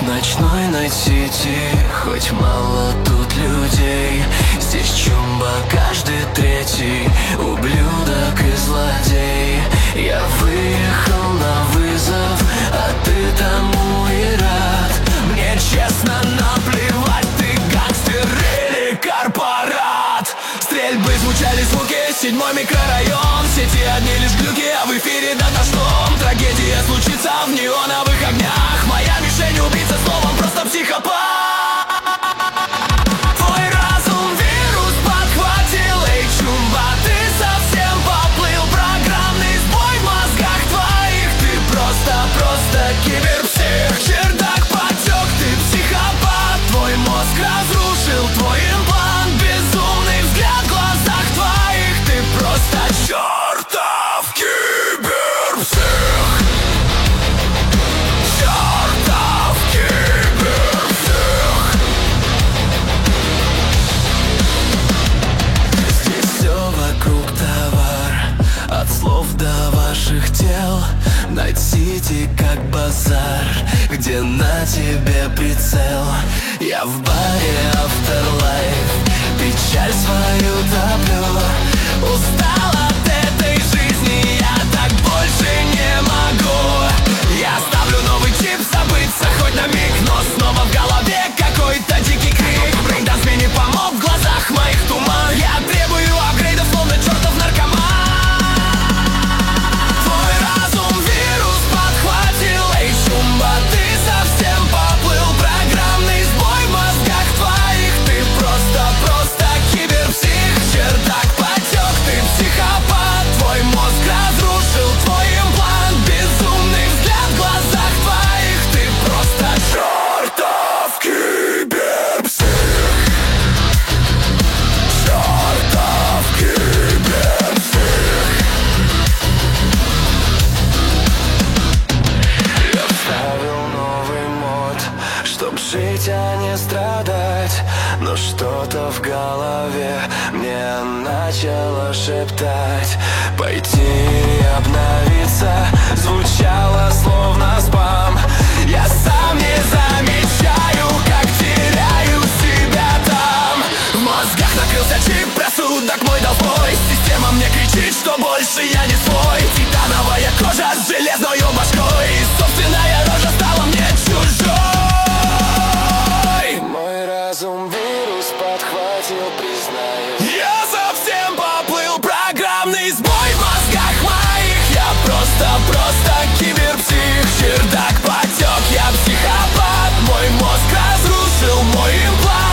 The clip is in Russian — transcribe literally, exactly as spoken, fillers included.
ночной найти, хоть мало тут людей. Здесь чумба каждый третий, ублюдок и злодей. Я выехал на вызов, а ты тому и рад. Мне честно наплевать, ты гангстер или корпорат. Стрельбы звучали звуки, седьмой микрорайон. В сети одни лишь глюки, а в эфире дата-штом. Трагедия случится в неоновых огнях. Моя мишень убийца, словом просто психопат. Твой разум вирус подхватил, эй, чумба, ты совсем поплыл. Программный сбой в мозгах твоих, ты просто-просто киберпсих. Чердак потек, ты психопат. Твой мозг разрушил твой имплант. Безумный взгляд в глазах твоих, ты просто чертов киберпсих. Чертов киберпсих. Здесь все вокруг товар, от слов до ваших тел. Найт-Сити как базар, где на тебе прицел. Я в баре Afterlife, печаль свою топлю. Устал от этой жизни, я так больше не могу. Я ставлю новый чип, забыться хоть на миг, но снова в голове какой-то дикий крик. Брейнданс мне не помог, в глазах моих туман. Я требую апгрейдов, словно чертов наркоман. Твой разум вирус подхватил, эй, чумба, ты совсем поплыл. Программный сбой в мозгах твоих, ты просто-просто киберпсих. Чердак потек, ты психопат. Твой мозг разрушил твой имплант. Безумный взгляд в глазах твоих, ты просто чертов киберпсих. Чертов киберпсих. Я вставил новый мод, чтоб жить, а не страдать. Но что-то в голове мне начало шептать: пойти и обновиться. Звучало словно спам. Я сам не замечаю, как теряю себя там. В мозгах накрылся чип, рассудок мой дал бой. Система мне кричит, что больше я не свой. Титановая кожа с железной башкой, и собственная рожа стала мне чужой. Мой разум вирус подхватил, признаюсь. Я совсем поплыл. Программный сбой в мозгах моих. Я просто-просто киберпсих. Чердак потек, я психопат. Мой мозг разрушил мой имплант.